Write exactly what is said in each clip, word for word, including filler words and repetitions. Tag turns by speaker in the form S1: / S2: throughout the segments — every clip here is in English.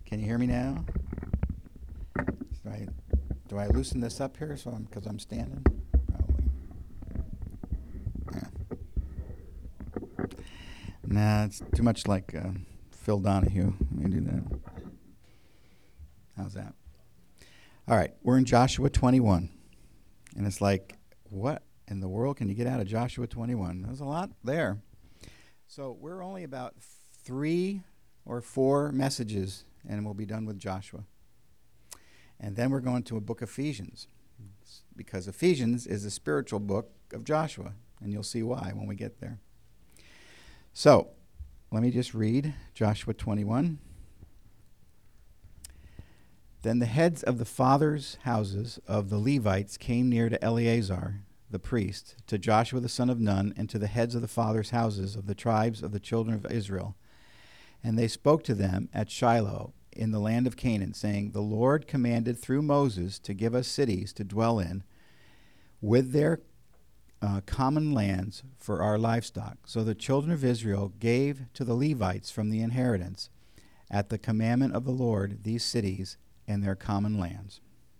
S1: Can you hear me now? Do I, do I loosen this up here so I'm because I'm standing? Probably. Yeah. Nah, it's too much like uh, Phil Donahue. Let me do that. How's that? All right, we're in Joshua twenty-one. And it's like, what in the world can you get out of Joshua twenty-one? There's a lot there. So we're only about three or four messages, and we'll be done with Joshua. And then we're going to a book of Ephesians, because Ephesians is a spiritual book of Joshua, and you'll see why when we get there. So let me just read Joshua twenty-one. Then the heads of the fathers' houses of the Levites came near to Eleazar, the priest, to Joshua the son of Nun, and to the heads of the fathers' houses of the tribes of the children of Israel. And they spoke to them at Shiloh in the land of Canaan, saying, The Lord commanded through Moses to give us cities to dwell in, with their uh, common lands for our livestock. So the children of Israel gave to the Levites from the inheritance, at the commandment of the Lord, these cities and their common lands.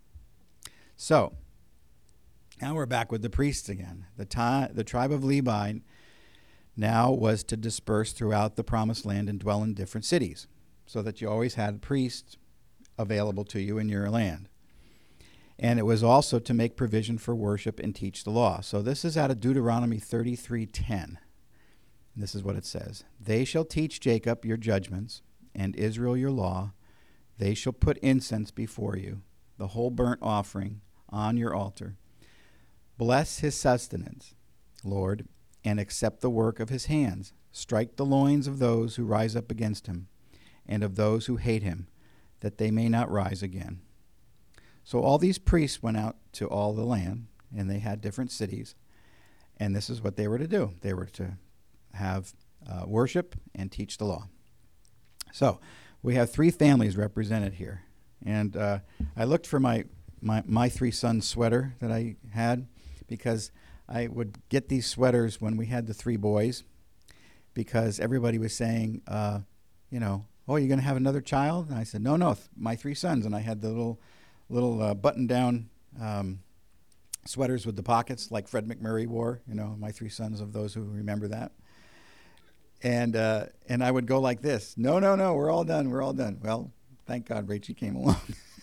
S1: So, now we're back with the priests again. The, ti- the tribe of Levi now was to disperse throughout the promised land and dwell in different cities, so that you always had priests available to you in your land. And it was also to make provision for worship and teach the law. So this is out of Deuteronomy thirty-three ten. And this is what it says. They shall teach Jacob your judgments, and Israel your law. They shall put incense before you, the whole burnt offering on your altar. Bless his sustenance, Lord, and accept the work of his hands. Strike the loins of those who rise up against him, and of those who hate him, that they may not rise again. So all these priests went out to all the land, and they had different cities, and this is what they were to do. They were to have uh, worship and teach the law. So we have three families represented here, and uh, I looked for my, my my three sons sweater that I had, because I would get these sweaters when we had the three boys, because everybody was saying, uh, you know, oh, you're going to have another child? And I said, no, no, th- my three sons. And I had the little little uh, button-down um, sweaters with the pockets like Fred McMurray wore, you know, my three sons, of those who remember that. And uh, and I would go like this. No, no, no, we're all done. We're all done. Well, thank God Rachel came along.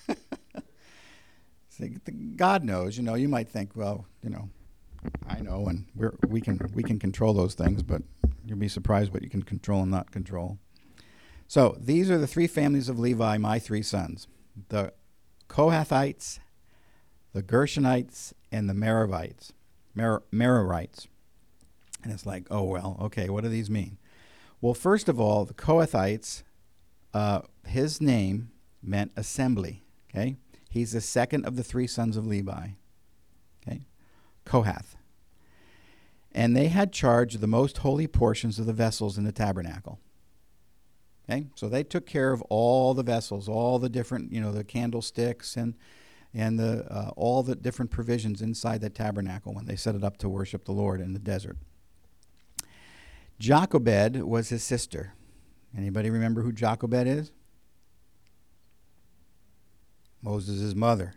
S1: So God knows, you know, you might think, well, you know, I know, and we're, we can we can control those things, but you'll be surprised what you can control and not control. So these are the three families of Levi, my three sons. The Kohathites, the Gershonites, and the Meravites, Mer- Merarites. And it's like, oh, well, okay, what do these mean? Well, first of all, the Kohathites, uh, his name meant assembly, okay? He's the second of the three sons of Levi, okay? Kohath. And they had charge of the most holy portions of the vessels in the tabernacle. Okay? So they took care of all the vessels, all the different, you know, the candlesticks and and the uh, all the different provisions inside the tabernacle when they set it up to worship the Lord in the desert. Jochebed was his sister. Anybody remember who Jochebed is? Moses' mother.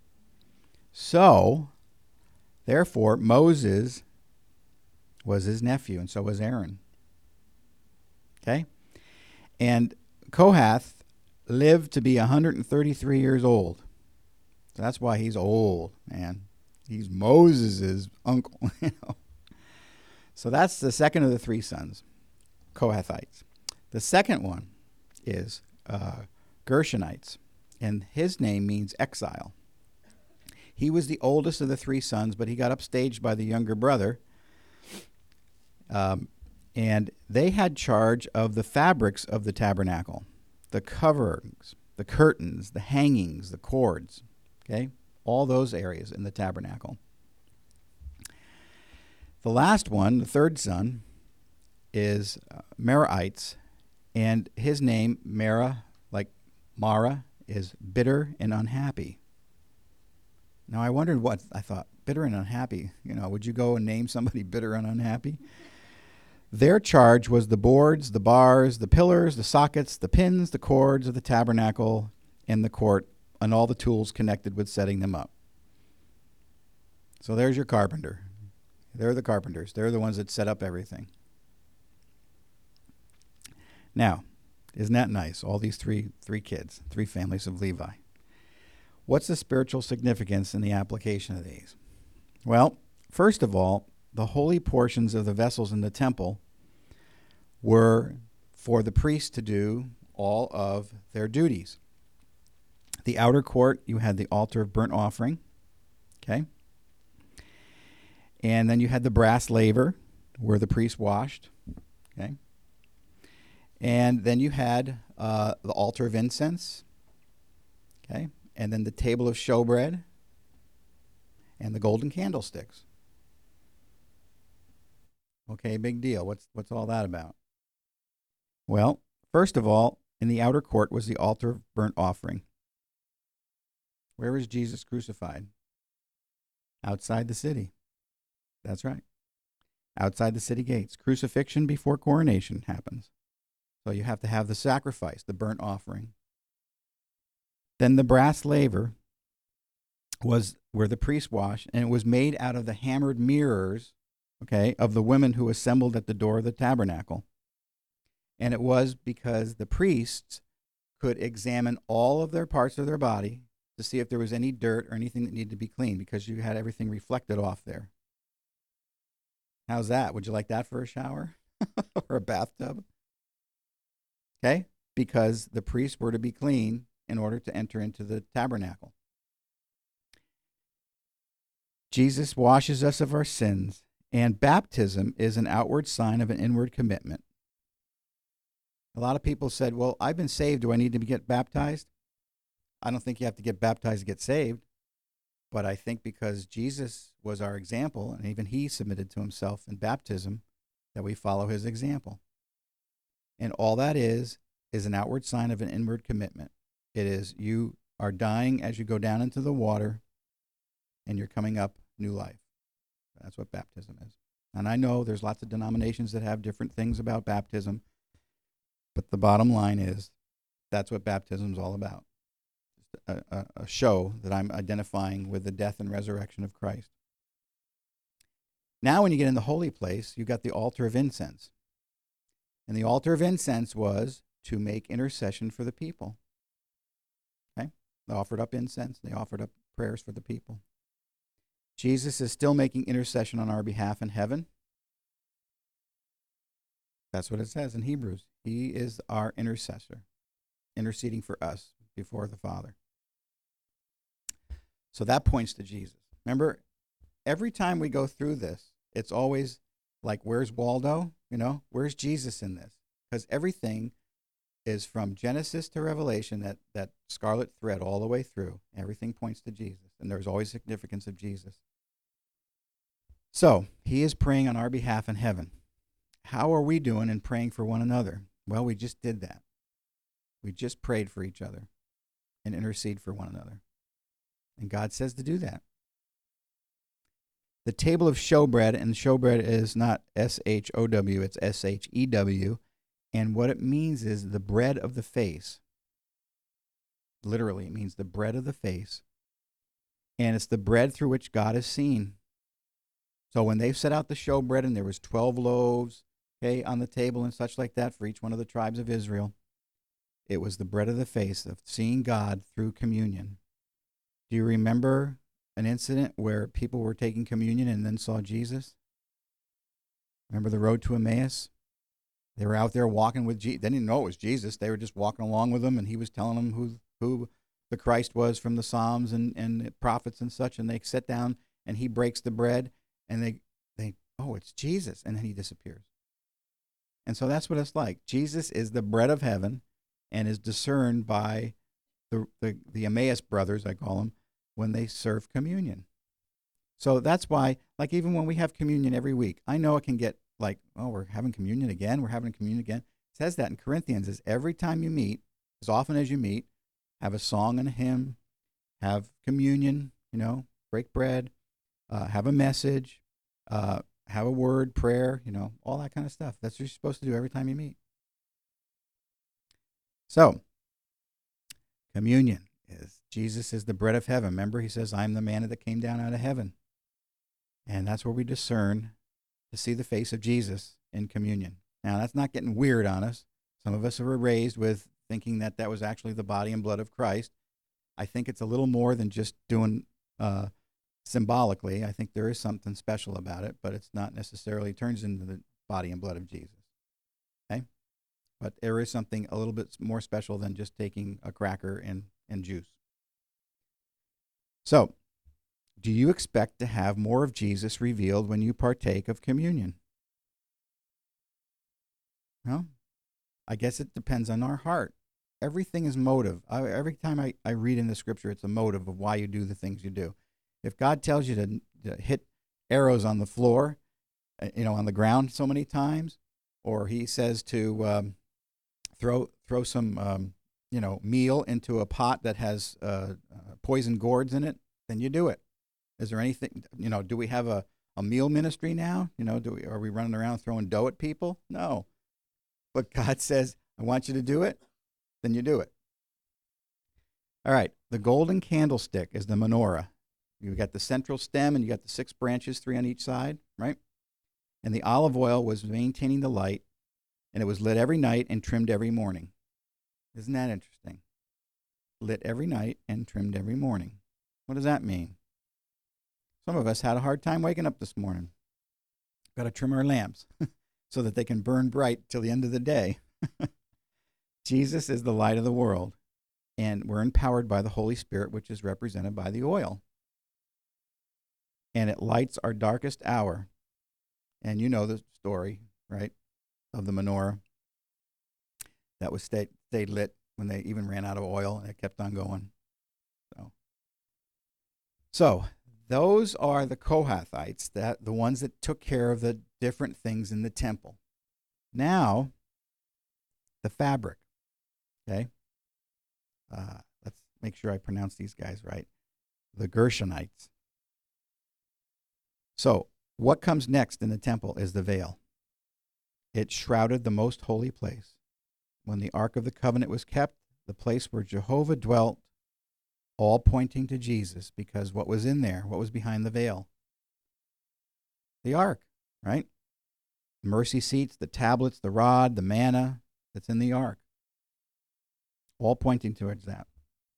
S1: So, therefore, Moses was his nephew, and so was Aaron. Okay? And Kohath lived to be one hundred thirty-three years old. So that's why he's old, man. He's Moses' uncle. You know? So that's the second of the three sons, Kohathites. The second one is uh, Gershonites, and his name means exile. He was the oldest of the three sons, but he got upstaged by the younger brother. Um, and they had charge of the fabrics of the tabernacle, the coverings, the curtains, the hangings, the cords, okay? All those areas in the tabernacle. The last one, the third son, is uh, Merarites, and his name, Mara, like Mara, is bitter and unhappy. Now, I wondered what, I thought, bitter and unhappy. You know, would you go and name somebody bitter and unhappy? Their charge was the boards, the bars, the pillars, the sockets, the pins, the cords of the tabernacle and the court, and all the tools connected with setting them up. So there's your carpenter. They're the carpenters. They're the ones that set up everything. Now, isn't that nice? All these three three kids, three families of Levi. What's the spiritual significance in the application of these? Well, first of all, the holy portions of the vessels in the temple were for the priests to do all of their duties. The outer court, you had the altar of burnt offering, okay? And then you had the brass laver where the priest washed, okay? And then you had uh, the altar of incense, okay? And then the table of showbread and the golden candlesticks. Okay, big deal. What's what's all that about? Well, first of all, in the outer court was the altar of burnt offering. Where was Jesus crucified? Outside the city. That's right. Outside the city gates. Crucifixion before coronation happens. So you have to have the sacrifice, the burnt offering. Then the brass laver was where the priest washed, and it was made out of the hammered mirrors, okay, of the women who assembled at the door of the tabernacle. And it was because the priests could examine all of their parts of their body to see if there was any dirt or anything that needed to be cleaned, because you had everything reflected off there. How's that? Would you like that for a shower or a bathtub? Okay? Because the priests were to be clean in order to enter into the tabernacle. Jesus washes us of our sins, and baptism is an outward sign of an inward commitment. A lot of people said, well, I've been saved. Do I need to get baptized? I don't think you have to get baptized to get saved. But I think because Jesus was our example, and even he submitted to himself in baptism, that we follow his example. And all that is, is an outward sign of an inward commitment. It is you are dying as you go down into the water, and you're coming up new life. That's what baptism is. And I know there's lots of denominations that have different things about baptism, but the bottom line is that's what baptism is all about. A, a, a show that I'm identifying with the death and resurrection of Christ. Now when you get in the holy place, you've got the altar of incense. And the altar of incense was to make intercession for the people. Okay? They offered up incense. They offered up prayers for the people. Jesus is still making intercession on our behalf in heaven. That's what it says in Hebrews. He is our intercessor, interceding for us before the Father. So that points to Jesus. Remember, every time we go through this, it's always like, where's Waldo? You know, where's Jesus in this? Because everything is from Genesis to Revelation, that, that scarlet thread all the way through. Everything points to Jesus, and there's always significance of Jesus. So, he is praying on our behalf in heaven. How are we doing in praying for one another? Well, we just did that. We just prayed for each other and intercede for one another. And God says to do that. The table of showbread, and showbread is not S H O W, it's S H E W. And what it means is the bread of the face. Literally, it means the bread of the face. And it's the bread through which God is seen. So when they set out the showbread, and there was twelve loaves, okay, on the table and such like that for each one of the tribes of Israel, it was the bread of the face of seeing God through communion. Do you remember an incident where people were taking communion and then saw Jesus? Remember the road to Emmaus? They were out there walking with Jesus. They didn't know it was Jesus. They were just walking along with him, and he was telling them who, who the Christ was from the Psalms and, and the prophets and such. And they sit down, and he breaks the bread, and they, they, oh, it's Jesus. And then he disappears. And so that's what it's like. Jesus is the bread of heaven and is discerned by the, the, the Emmaus brothers, I call them, when they serve communion. So that's why, like even when we have communion every week, I know it can get like, oh, we're having communion again, we're having communion again. It says that in Corinthians, is every time you meet, as often as you meet, have a song and a hymn, have communion, you know, break bread, uh, have a message, uh, have a word, prayer, you know, all that kind of stuff. That's what you're supposed to do every time you meet. So, communion is Jesus is the bread of heaven. Remember, he says, I'm the manna that came down out of heaven. And that's where we discern to see the face of Jesus in communion. Now, that's not getting weird on us. Some of us were raised with thinking that that was actually the body and blood of Christ. I think it's a little more than just doing uh, symbolically. I think there is something special about it, but it's not necessarily turns into the body and blood of Jesus. Okay? But there is something a little bit more special than just taking a cracker and, and juice. So, do you expect to have more of Jesus revealed when you partake of communion? Well, I guess it depends on our heart. Everything is motive. I, every time I, I read in the scripture, it's a motive of why you do the things you do. If God tells you to, to hit arrows on the floor, you know, on the ground so many times, or he says to um, throw throw some, um, you know, meal into a pot that has uh, uh, poison gourds in it, then you do it. Is there anything, you know, do we have a, a meal ministry now? You know, do we, are we running around throwing dough at people? No. But God says, I want you to do it, then you do it. All right, the golden candlestick is the menorah. You've got the central stem and you got the six branches, three on each side, right? And the olive oil was maintaining the light, and it was lit every night and trimmed every morning. Isn't that interesting? Lit every night and trimmed every morning. What does that mean? Some of us had a hard time waking up this morning. Got to trim our lamps so that they can burn bright till the end of the day. Jesus is the light of the world, and we're empowered by the Holy Spirit, which is represented by the oil. And it lights our darkest hour. And you know the story, right, of the menorah that was stayed, stayed lit when they even ran out of oil, and it kept on going. So, so those are the Kohathites, that the ones that took care of the different things in the temple. Now, the fabric, okay? Uh, let's make sure I pronounce these guys right. The Gershonites. So, what comes next in the temple is the veil. It shrouded the most holy place. When the Ark of the Covenant was kept, the place where Jehovah dwelt, all pointing to Jesus, because what was in there, what was behind the veil? The Ark, right? The mercy seats, the tablets, the rod, the manna that's in the Ark, all pointing towards that.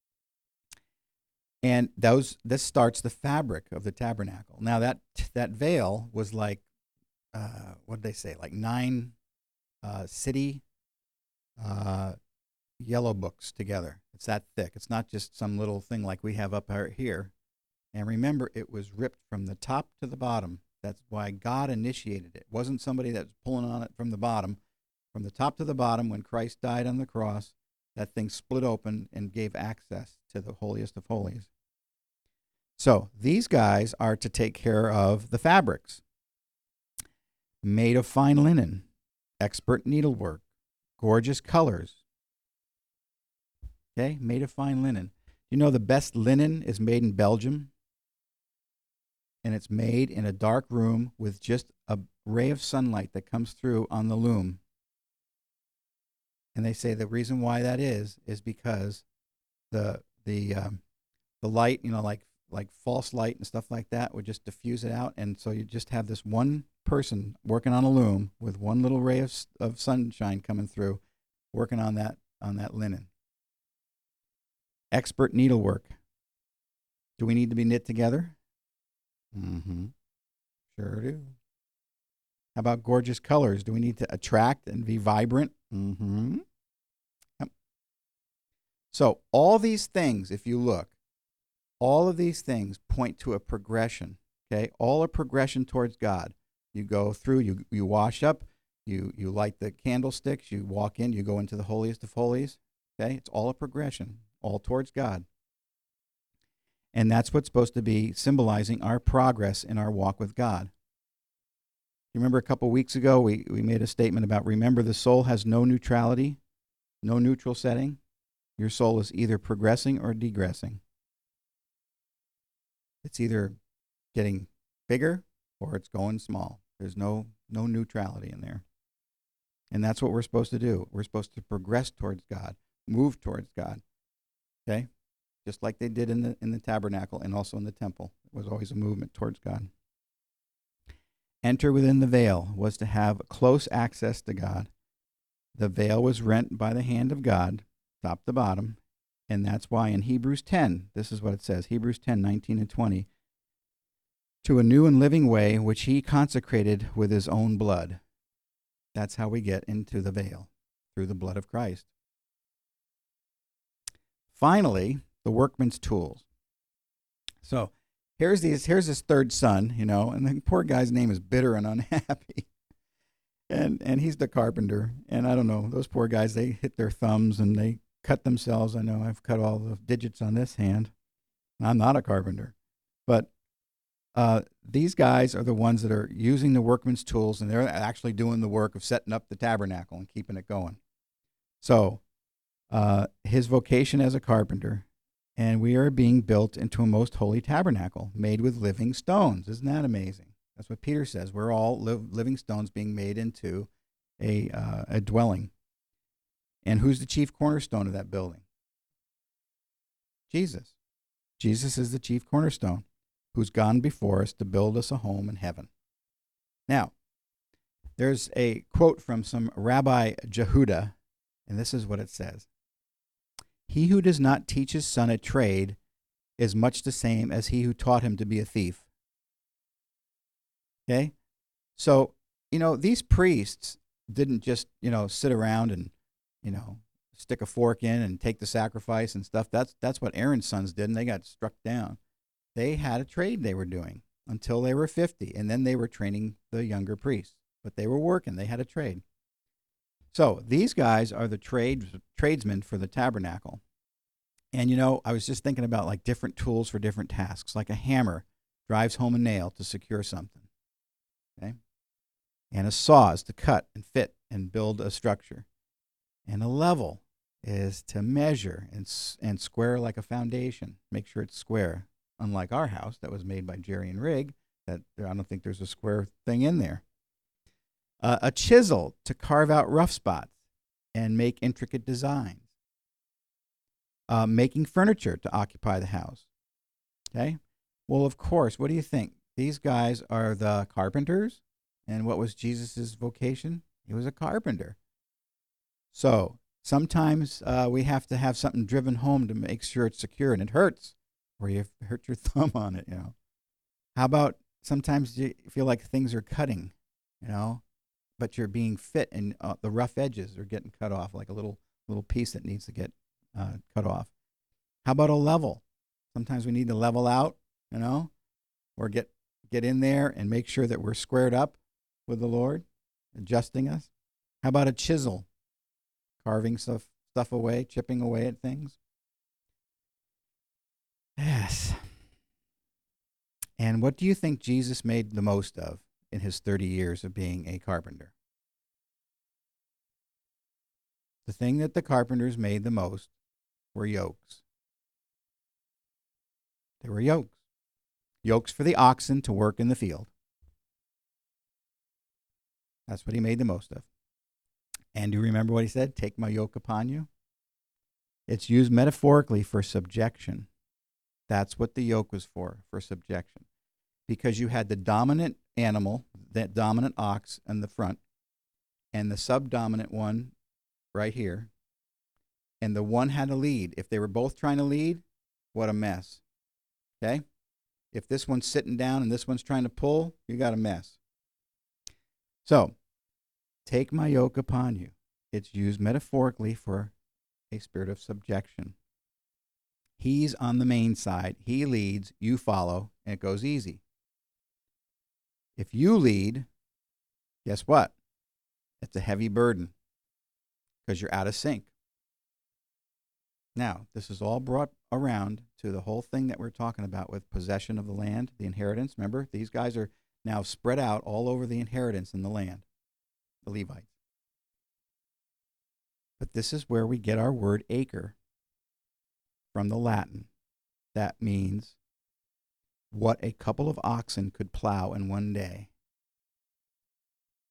S1: And those this starts the fabric of the tabernacle. Now that that veil was like, uh, what did they say? Like nine uh, city uh, yellow books together. It's that thick. It's not just some little thing like we have up here. And remember, it was ripped from the top to the bottom. That's why God initiated it. It wasn't somebody that was pulling on it from the bottom. From the top to the bottom, when Christ died on the cross, that thing split open and gave access to the holiest of holies. So these guys are to take care of the fabrics. Made of fine linen, expert needlework, gorgeous colors. Okay, made of fine linen. You know the best linen is made in Belgium? And it's made in a dark room with just a ray of sunlight that comes through on the loom. And they say the reason why that is is because the the um, the light, you know, like like false light and stuff like that, would just diffuse it out, and so you just have this one person working on a loom with one little ray of of sunshine coming through, working on that on that linen. Expert needlework. Do we need to be knit together? Mm-hmm. Sure do. How about gorgeous colors? Do we need to attract and be vibrant? Mm-hmm. Yep. So all these things, if you look, all of these things point to a progression, okay? All a progression towards God. You go through, you you wash up, you you light the candlesticks, you walk in, you go into the holiest of holies, okay? It's all a progression, all towards God. And that's what's supposed to be symbolizing our progress in our walk with God. You remember a couple weeks ago, we, we made a statement about, remember, the soul has no neutrality, no neutral setting. Your soul is either progressing or degressing. It's either getting bigger or it's going small. There's no no neutrality in there. And that's what we're supposed to do. We're supposed to progress towards God, move towards God. Okay? Just like they did in the in the tabernacle and also in the temple. It was always a movement towards God. Enter within the veil was to have close access to God. The veil was rent by the hand of God, top to bottom, and that's why in Hebrews ten, this is what it says, Hebrews ten, nineteen and twenty, to a new and living way which he consecrated with his own blood. That's how we get into the veil, through the blood of Christ. Finally, the workman's tools. So here's these, here's his third son, you know, and the poor guy's name is Bitter and Unhappy. And and he's the carpenter. And I don't know, those poor guys, they hit their thumbs and they cut themselves. I know I've cut all the digits on this hand. I'm not a carpenter. But uh, these guys are the ones that are using the workman's tools, and they're actually doing the work of setting up the tabernacle and keeping it going. So uh, his vocation as a carpenter, and we are being built into a most holy tabernacle made with living stones. Isn't that amazing? That's what Peter says. We're all li- living stones being made into a, uh, a dwelling. And who's the chief cornerstone of that building? Jesus. Jesus is the chief cornerstone, who's gone before us to build us a home in heaven. Now, there's a quote from some Rabbi Jehuda, and this is what it says. He who does not teach his son a trade is much the same as he who taught him to be a thief. Okay? So, you know, these priests didn't just, you know, sit around and, you know, stick a fork in and take the sacrifice and stuff. That's that's what Aaron's sons did, and they got struck down. They had a trade they were doing until they were fifty, and then they were training the younger priests. But they were working. They had a trade. So these guys are the trade tradesmen for the tabernacle. And, you know, I was just thinking about, like, different tools for different tasks. Like a hammer drives home a nail to secure something. Okay? And a saw is to cut and fit and build a structure. And a level is to measure and and square like a foundation. Make sure it's square. Unlike our house that was made by Jerry and Rig, that I don't think there's a square thing in there. Uh, a chisel to carve out rough spots and make intricate designs. Uh, making furniture to occupy the house. Okay? Well, of course, what do you think? These guys are the carpenters. And what was Jesus' vocation? He was a carpenter. So sometimes uh, we have to have something driven home to make sure it's secure, and it hurts, or you hurt your thumb on it, you know. How about sometimes you feel like things are cutting, you know, but you're being fit, and uh, the rough edges are getting cut off, like a little little piece that needs to get uh, cut off. How about a level? Sometimes we need to level out, you know, or get get in there and make sure that we're squared up with the Lord, adjusting us. How about a chisel? Carving stuff, stuff away, chipping away at things. Yes. And what do you think Jesus made the most of in his thirty years of being a carpenter? The thing that the carpenters made the most were yokes. They were yokes. Yokes for the oxen to work in the field. That's what he made the most of. And do you remember what he said? Take my yoke upon you. It's used metaphorically for subjection. That's what the yoke was for, for subjection. Because you had the dominant animal, that dominant ox in the front, and the subdominant one right here. And the one had to lead. If they were both trying to lead, what a mess. Okay? If this one's sitting down and this one's trying to pull, you got a mess. So, take my yoke upon you. It's used metaphorically for a spirit of subjection. He's on the main side. He leads, you follow, and it goes easy. If you lead, guess what? It's a heavy burden because you're out of sync. Now, this is all brought around to the whole thing that we're talking about with possession of the land, the inheritance. Remember, these guys are now spread out all over the inheritance in the land, the Levites. But this is where we get our word acre from the Latin. That means what a couple of oxen could plow in one day.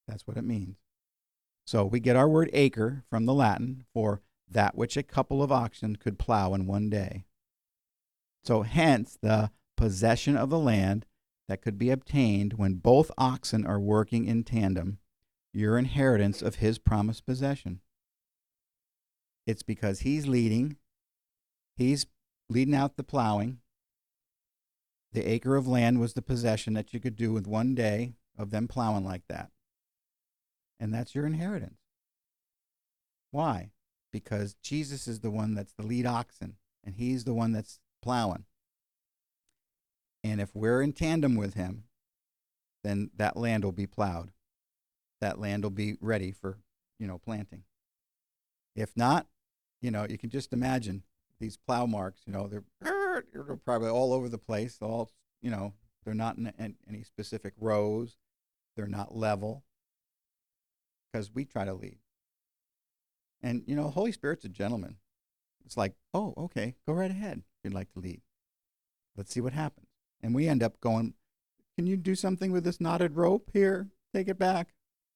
S1: That's what it means. So we get our word acre from the Latin for that which a couple of oxen could plow in one day. So hence the possession of the land that could be obtained when both oxen are working in tandem, your inheritance of his promised possession. It's because he's leading, he's leading out the plowing. The acre of land was the possession that you could do with one day of them plowing like that. And that's your inheritance. Why? Because Jesus is the one that's the lead oxen, and he's the one that's plowing. And if we're in tandem with him, then that land will be plowed. That land will be ready for, you know, planting. If not, you know, you can just imagine these plow marks, you know, they're, they're probably all over the place. All, you know, they're not in any specific rows. They're not level because we try to lead. And, you know, Holy Spirit's a gentleman. It's like, oh, okay, go right ahead if you'd like to lead. Let's see what happens. And we end up going, can you do something with this knotted rope here? Take it back.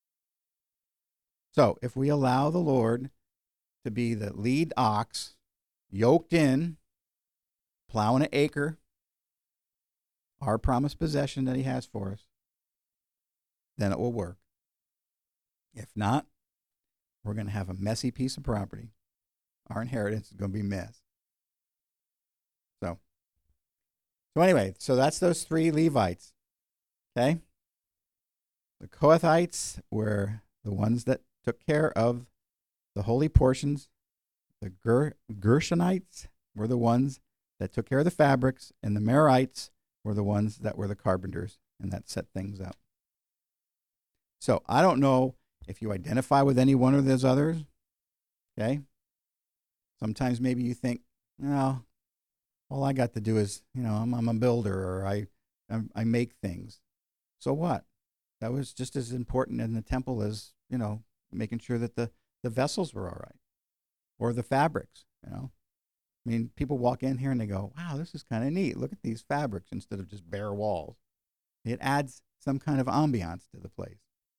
S1: So if we allow the Lord to be the lead ox, yoked in, plowing an acre, our promised possession that he has for us, then it will work. If not, we're going to have a messy piece of property. Our inheritance is going to be a mess. So, so anyway, so that's those three Levites. Okay? The Kohathites were the ones that took care of the holy portions. The Ger- Gershonites were the ones that took care of the fabrics, and the Merarites were the ones that were the carpenters, and that set things up. So I don't know if you identify with any one of those others, okay? Sometimes maybe you think, no, all I got to do is, you know, I'm, I'm a builder, or I, I'm, I make things. So what? That was just as important in the temple as, you know, making sure that the, the vessels were all right, or the fabrics, you know. I mean, people walk in here and they go, wow, this is kind of neat. Look at these fabrics instead of just bare walls. It adds some kind of ambiance to the place.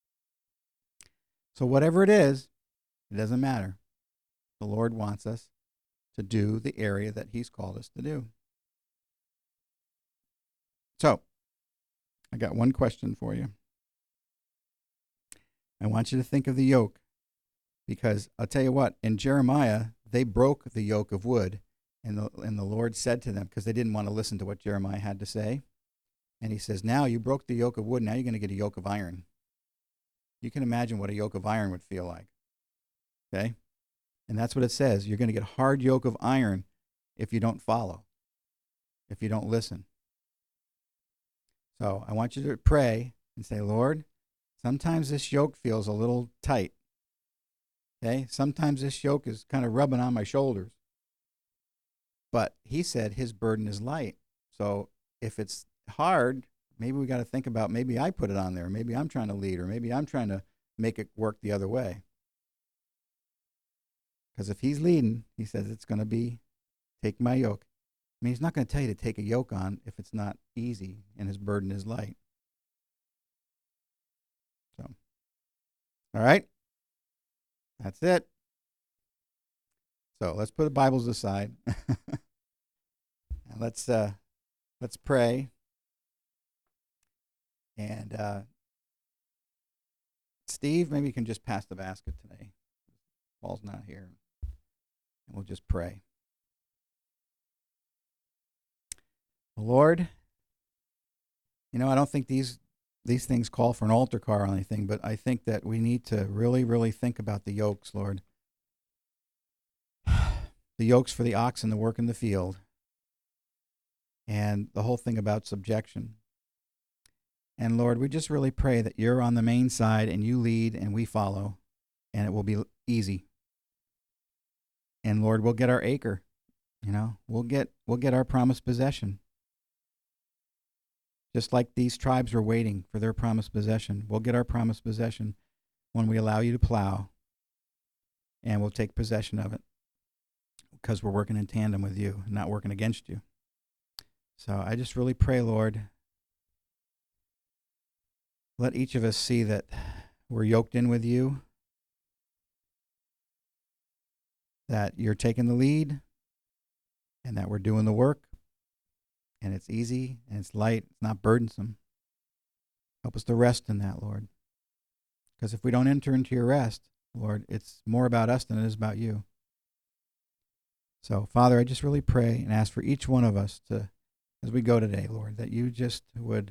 S1: So whatever it is, it doesn't matter. The Lord wants us to do the area that he's called us to do. So, I got one question for you. I want you to think of the yoke, because I'll tell you what, in Jeremiah, they broke the yoke of wood, and the, and the Lord said to them, because they didn't want to listen to what Jeremiah had to say, and he says, now you broke the yoke of wood, now you're going to get a yoke of iron. You can imagine what a yoke of iron would feel like. Okay? And that's what it says. You're going to get a hard yoke of iron if you don't follow, if you don't listen. So I want you to pray and say, Lord, sometimes this yoke feels a little tight. Okay? Sometimes this yoke is kind of rubbing on my shoulders. But he said his burden is light. So if it's hard, maybe we got to think about, maybe I put it on there. Maybe I'm trying to lead, or maybe I'm trying to make it work the other way. Because if he's leading, he says it's going to be, take my yoke. I mean, he's not going to tell you to take a yoke on if it's not easy and his burden is light. So, all right. That's it. So let's put the Bibles aside. And let's uh, let's pray. And uh, Steve, maybe you can just pass the basket today. Paul's not here. And we'll just pray. Lord, you know, I don't think these these things call for an altar call or anything, but I think that we need to really, really think about the yokes, Lord. The yokes for the ox and the work in the field. And the whole thing about subjection. And Lord, we just really pray that you're on the main side and you lead and we follow, and it will be easy. And Lord, we'll get our acre, you know, we'll get we'll get our promised possession. Just like these tribes were waiting for their promised possession, we'll get our promised possession when we allow you to plow, and we'll take possession of it because we're working in tandem with you, not working against you. So I just really pray, Lord, let each of us see that who are yoked in with you, that you're taking the lead and that we're doing the work, and it's easy and it's light, it's not burdensome. Help us to rest in that, Lord. Because if we don't enter into your rest, Lord, it's more about us than it is about you. So, Father, I just really pray and ask for each one of us to, as we go today, Lord, that you just would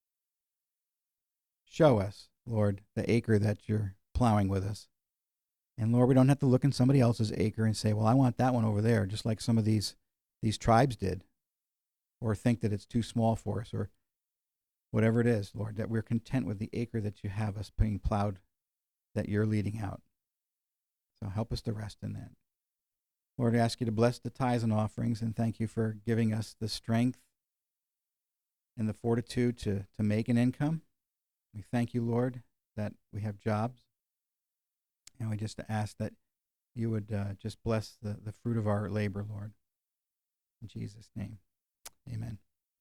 S1: show us, Lord, the acre that you're plowing with us. And Lord, we don't have to look in somebody else's acre and say, well, I want that one over there, just like some of these these tribes did, or think that it's too small for us, or whatever it is, Lord, that we're content with the acre that you have us being plowed, that you're leading out. So help us to rest in that. Lord, I ask you to bless the tithes and offerings, and thank you for giving us the strength and the fortitude to, to make an income. We thank you, Lord, that we have jobs. And we just ask that you would uh, just bless the, the fruit of our labor, Lord. In Jesus' name.